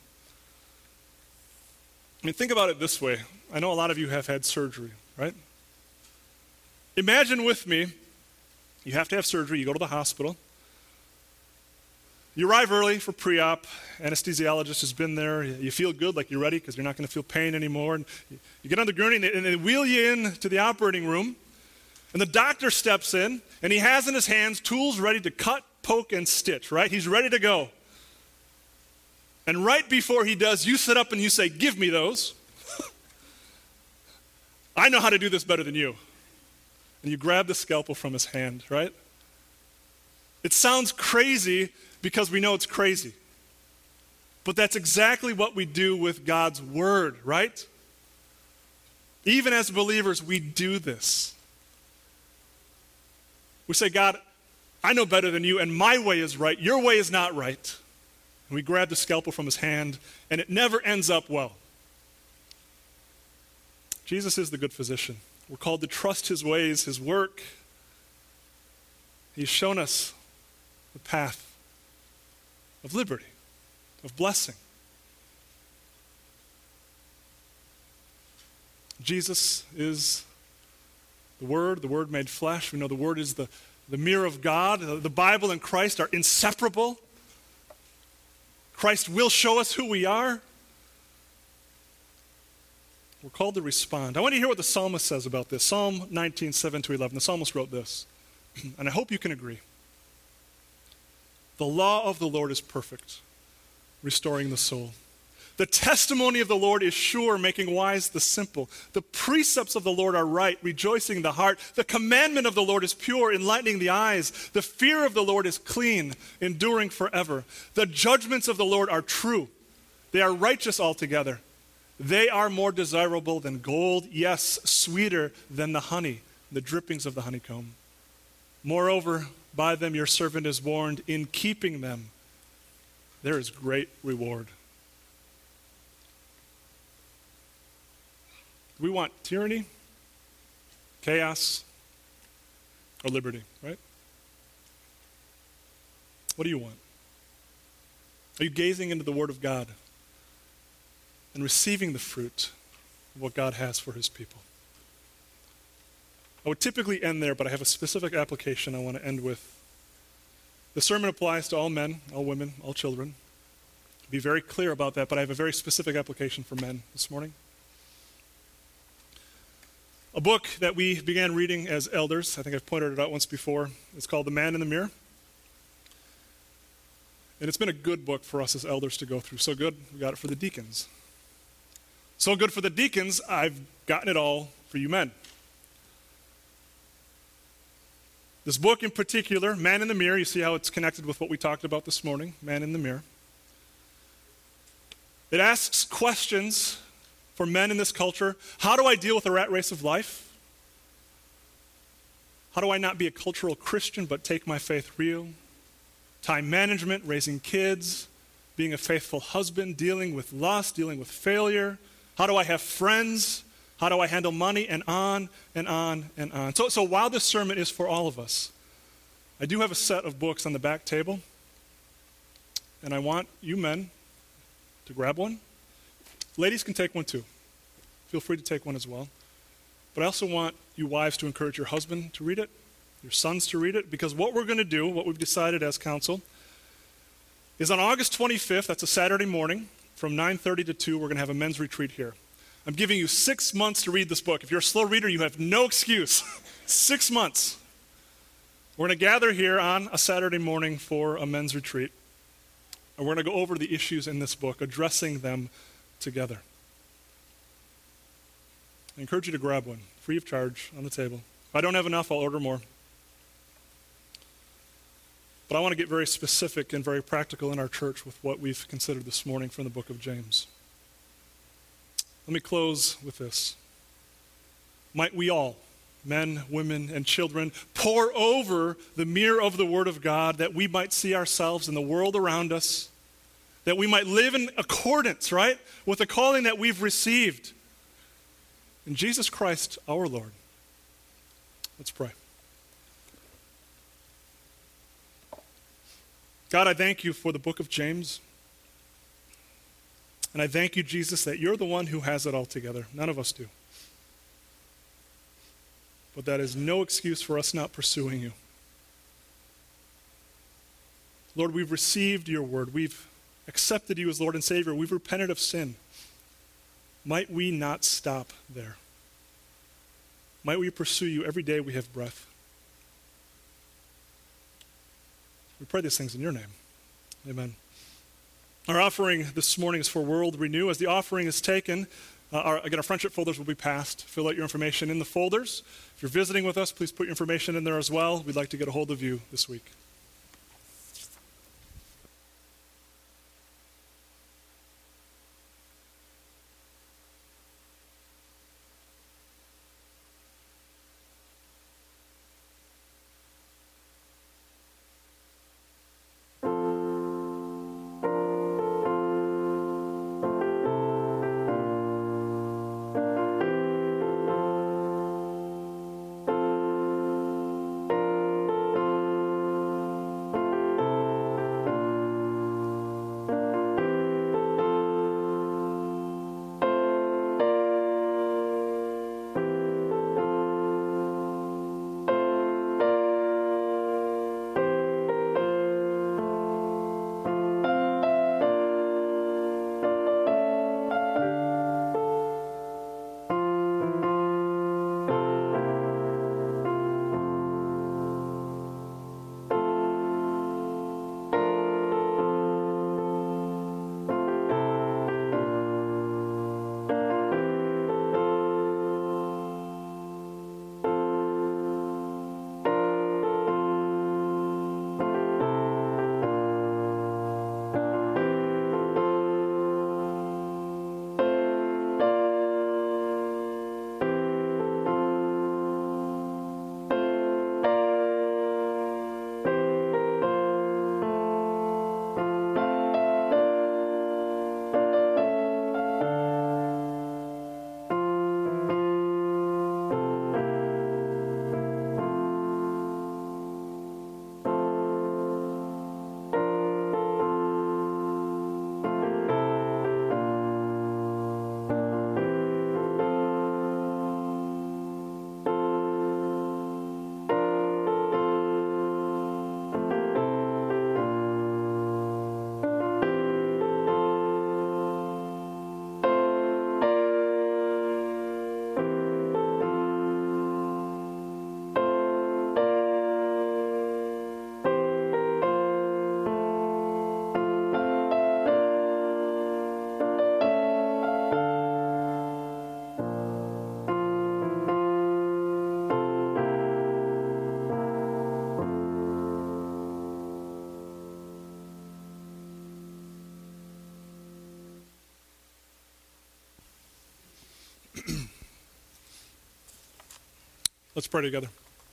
I mean, think about it this way. I know a lot of you have had surgery, right? Imagine with me, you have to have surgery, you go to the hospital. You arrive early for pre-op, anesthesiologist has been there, you feel good, like you're ready because you're not going to feel pain anymore. And you get on the gurney and they, and they wheel you in to the operating room, and the doctor steps in, and he has in his hands tools ready to cut, poke, and stitch, right? He's ready to go. And right before he does, you sit up and you say, give me those. I know how to do this better than you. And you grab the scalpel from his hand, right? It sounds crazy because we know it's crazy. But that's exactly what we do with God's word, right? Even as believers, we do this. We say, God, I know better than you, and my way is right. Your way is not right. And we grab the scalpel from his hand, and it never ends up well. Jesus is the good physician. We're called to trust his ways, his work. He's shown us the path of liberty, of blessing. Jesus is the Word, the Word made flesh. We know the Word is the, the mirror of God. The Bible and Christ are inseparable. Christ will show us who we are. We're called to respond. I want to hear what the psalmist says about this. Psalm nineteen, seven to eleven. The psalmist wrote this, and I hope you can agree. The law of the Lord is perfect, restoring the soul. The testimony of the Lord is sure, making wise the simple. The precepts of the Lord are right, rejoicing the heart. The commandment of the Lord is pure, enlightening the eyes. The fear of the Lord is clean, enduring forever. The judgments of the Lord are true. They are righteous altogether. They are more desirable than gold, yes, sweeter than the honey, the drippings of the honeycomb. Moreover, by them your servant is warned. In keeping them, there is great reward. We want tyranny, chaos, or liberty, right? What do you want? Are you gazing into the Word of God and receiving the fruit of what God has for his people? I would typically end there, but I have a specific application I want to end with. The sermon applies to all men, all women, all children. Be very clear about that, but I have a very specific application for men this morning. A book that we began reading as elders, I think I've pointed it out once before. It's called The Man in the Mirror. And it's been a good book for us as elders to go through. So good, we got it for the deacons. So good for the deacons, I've gotten it all for you men. This book in particular, Man in the Mirror, you see how it's connected with what we talked about this morning, Man in the Mirror. It asks questions for men in this culture. How do I deal with the rat race of life? How do I not be a cultural Christian but take my faith real? Time management, raising kids, being a faithful husband, dealing with lust, dealing with failure. How do I have friends? How do I handle money? And on and on and on. So, so while this sermon is for all of us, I do have a set of books on the back table. And I want you men to grab one. Ladies can take one too. Feel free to take one as well. But I also want you wives to encourage your husband to read it, your sons to read it, because what we're going to do, what we've decided as council, is on August twenty-fifth, that's a Saturday morning, from nine thirty to two, we're going to have a men's retreat here. I'm giving you six months to read this book. If you're a slow reader, you have no excuse. Six months. We're going to gather here on a Saturday morning for a men's retreat. And we're going to go over the issues in this book, addressing them together. I encourage you to grab one, free of charge, on the table. If I don't have enough, I'll order more. But I want to get very specific and very practical in our church with what we've considered this morning from the book of James. Let me close with this. Might we all, men, women, and children, pore over the mirror of the Word of God that we might see ourselves in the world around us, that we might live in accordance, right, with the calling that we've received in Jesus Christ our Lord. Let's pray. God, I thank you for the book of James. And I thank you, Jesus, that you're the one who has it all together. None of us do. But that is no excuse for us not pursuing you. Lord, we've received your word. We've accepted you as Lord and Savior. We've repented of sin. Might we not stop there? Might we pursue you every day we have breath? We pray these things in your name. Amen. Our offering this morning is for World Renew. As the offering is taken, uh, our, again, our friendship folders will be passed. Fill out your information in the folders. If you're visiting with us, please put your information in there as well. We'd like to get a hold of you this week. Let's pray together.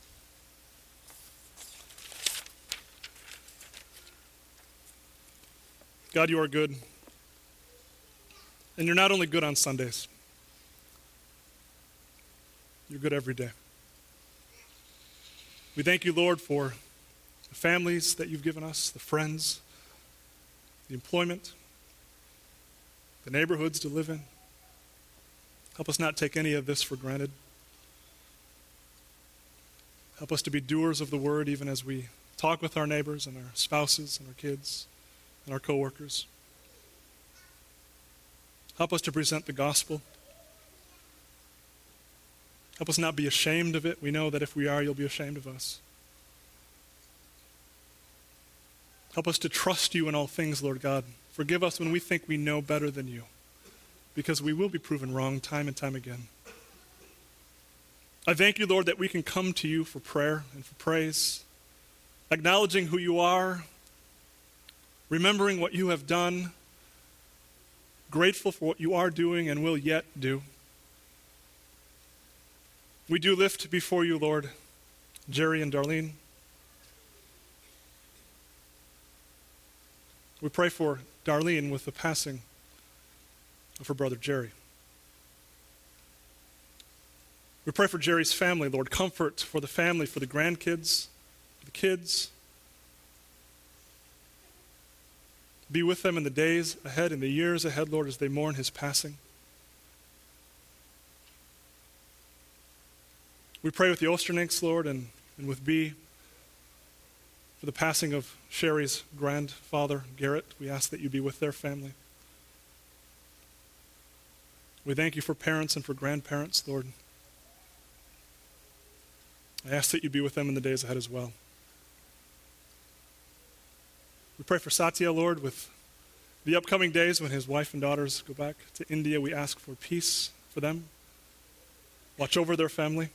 God, you are good. And you're not only good on Sundays. You're good every day. We thank you, Lord, for the families that you've given us, the friends, the employment, the neighborhoods to live in. Help us not take any of this for granted. Help us to be doers of the word even as we talk with our neighbors and our spouses and our kids and our coworkers. Help us to present the gospel. Help us not be ashamed of it. We know that if we are, you'll be ashamed of us. Help us to trust you in all things, Lord God. Forgive us when we think we know better than you, because we will be proven wrong time and time again. I thank you, Lord, that we can come to you for prayer and for praise, acknowledging who you are, remembering what you have done, grateful for what you are doing and will yet do. We do lift before you, Lord, Jerry and Darlene. We pray for Darlene with the passing of her brother Jerry. We pray for Jerry's family, Lord. Comfort for the family, for the grandkids, for the kids. Be with them in the days ahead, in the years ahead, Lord, as they mourn his passing. We pray with the Osterninks, Lord, and, and with B for the passing of Sherry's grandfather, Garrett. We ask that you be with their family. We thank you for parents and for grandparents, Lord. I ask that you be with them in the days ahead as well. We pray for Satya, Lord, with the upcoming days when his wife and daughters go back to India. We ask for peace for them. Watch over their family.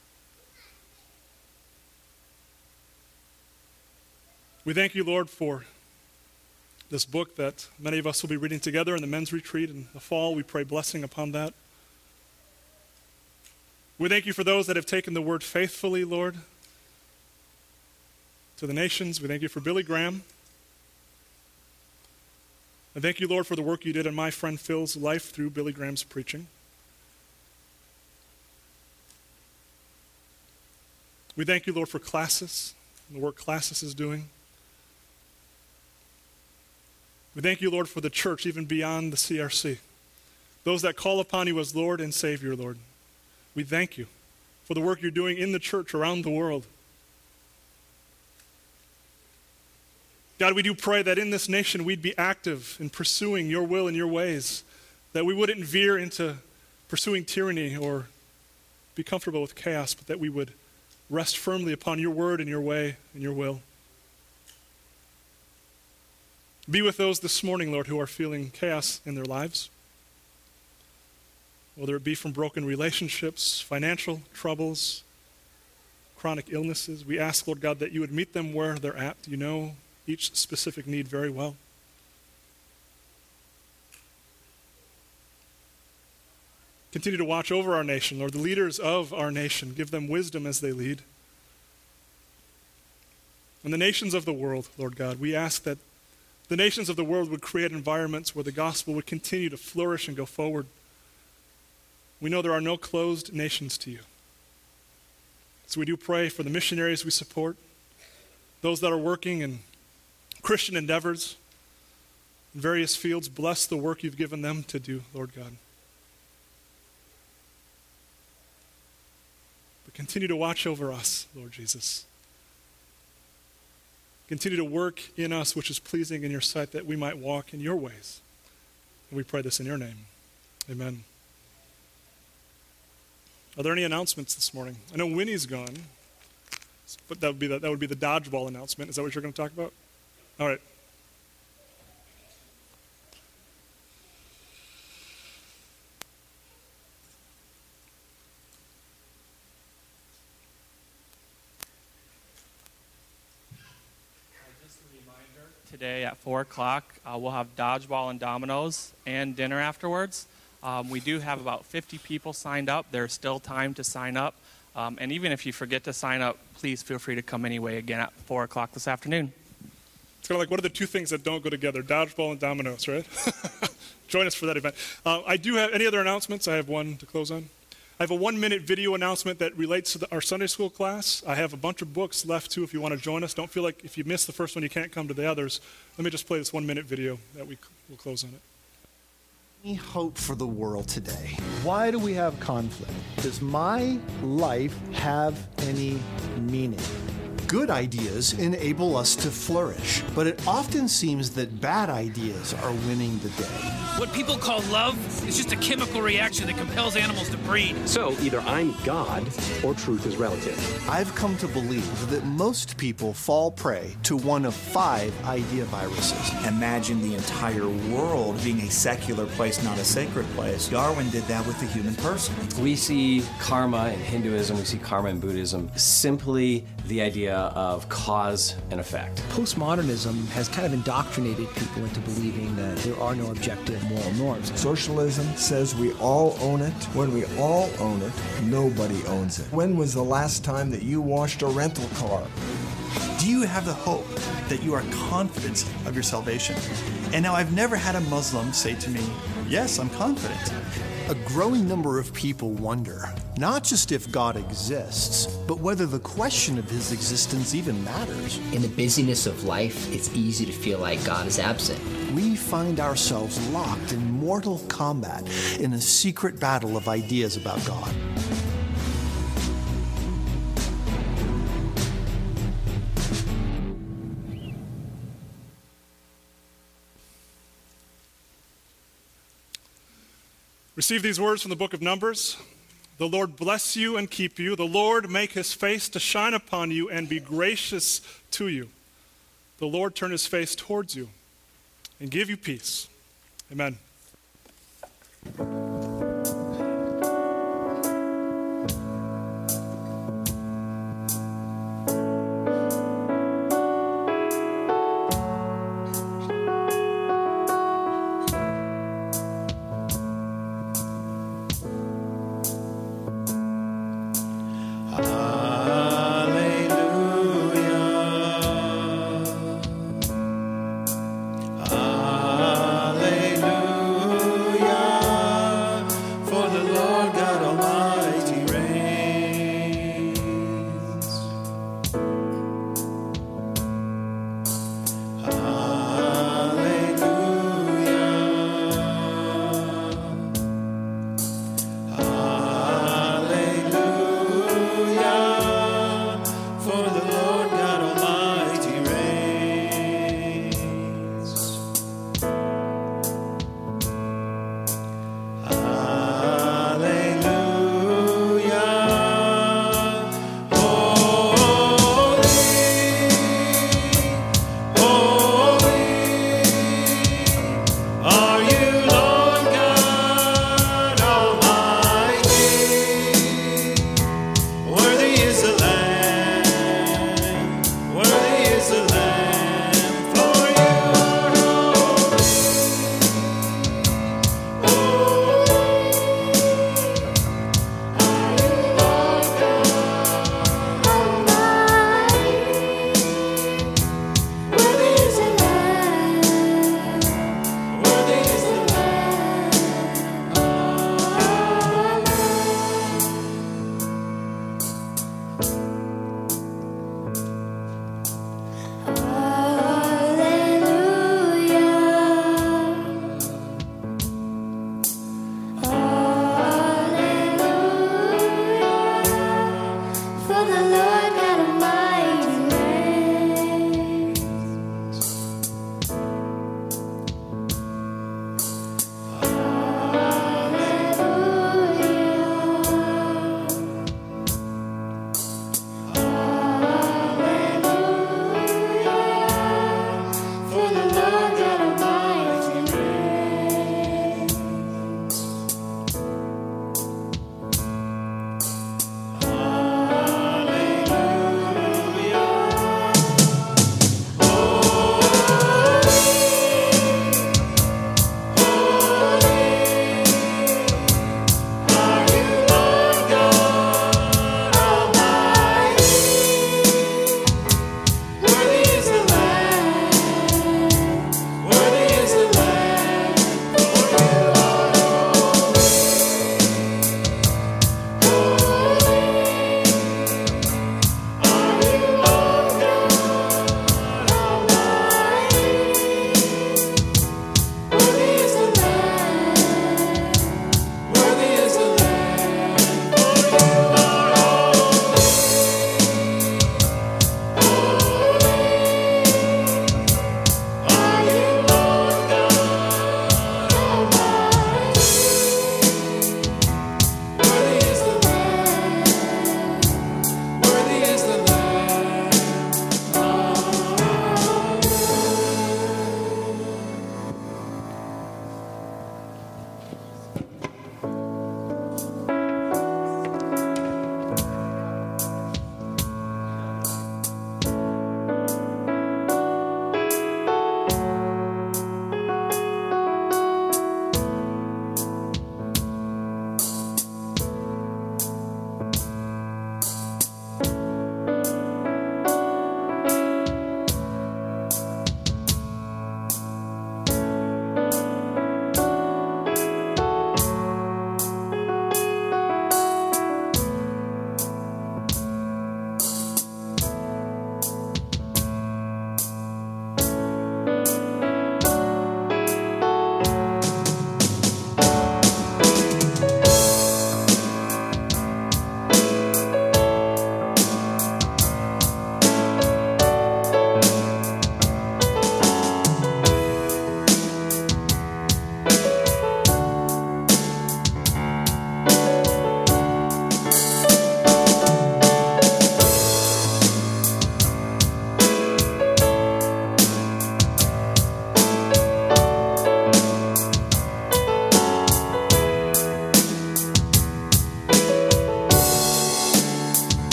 We thank you, Lord, for this book that many of us will be reading together in the men's retreat in the fall. We pray blessing upon that. We thank you for those that have taken the word faithfully, Lord, to the nations. We thank you for Billy Graham. I thank you, Lord, for the work you did in my friend Phil's life through Billy Graham's preaching. We thank you, Lord, for Classis and the work Classis is doing. We thank you, Lord, for the church, even beyond the C R C. Those that call upon you as Lord and Savior, Lord. We thank you for the work you're doing in the church around the world. God, we do pray that in this nation we'd be active in pursuing your will and your ways, that we wouldn't veer into pursuing tyranny or be comfortable with chaos, but that we would rest firmly upon your word and your way and your will. Be with those this morning, Lord, who are feeling chaos in their lives, whether it be from broken relationships, financial troubles, chronic illnesses. We ask, Lord God, that you would meet them where they're at. You know each specific need very well. Continue to watch over our nation, Lord, the leaders of our nation. Give them wisdom as they lead. And the nations of the world, Lord God, we ask that the nations of the world would create environments where the gospel would continue to flourish and go forward. We know there are no closed nations to you. So we do pray for the missionaries we support, those that are working in Christian endeavors in various fields. Bless the work you've given them to do, Lord God. But continue to watch over us, Lord Jesus. Continue to work in us which is pleasing in your sight, that we might walk in your ways. And we pray this in your name. Amen. Are there any announcements this morning? I know Winnie's gone, but that would be the, that would be the dodgeball announcement. Is that what you're going to talk about? All right. Just a reminder, today at four o'clock, uh, we'll have dodgeball and dominoes and dinner afterwards. Um, we do have about fifty people signed up. There's still time to sign up. Um, and even if you forget to sign up, please feel free to come anyway again at four o'clock this afternoon. It's kind of like, what are the two things that don't go together? Dodgeball and dominoes, right? Join us for that event. Uh, I do have any other announcements? I have one to close on. I have a one-minute video announcement that relates to the, our Sunday school class. I have a bunch of books left, too, if you want to join us. Don't feel like if you miss the first one, you can't come to the others. Let me just play this one-minute video that we will close on it. Any hope for the world today? Why do we have conflict? Does my life have any meaning? Good ideas enable us to flourish, but it often seems that bad ideas are winning the day. What people call love is just a chemical reaction that compels animals to breed. So either I'm God or truth is relative. I've come to believe that most people fall prey to one of five idea viruses. Imagine the entire world being a secular place, not a sacred place. Darwin did that with the human person. We see karma in Hinduism, we see karma in Buddhism, simply the idea of cause and effect. Postmodernism has kind of indoctrinated people into believing that there are no objective moral norms. Socialism says we all own it. When we all own it, nobody owns it. When was the last time that you washed a rental car? Do you have the hope that you are confident of your salvation? And now I've never had a Muslim say to me, yes, I'm confident. A growing number of people wonder, not just if God exists, but whether the question of his existence even matters. In the busyness of life, it's easy to feel like God is absent. We find ourselves locked in mortal combat in a secret battle of ideas about God. Receive these words from the book of Numbers. The Lord bless you and keep you. The Lord make his face to shine upon you and be gracious to you. The Lord turn his face towards you and give you peace. Amen.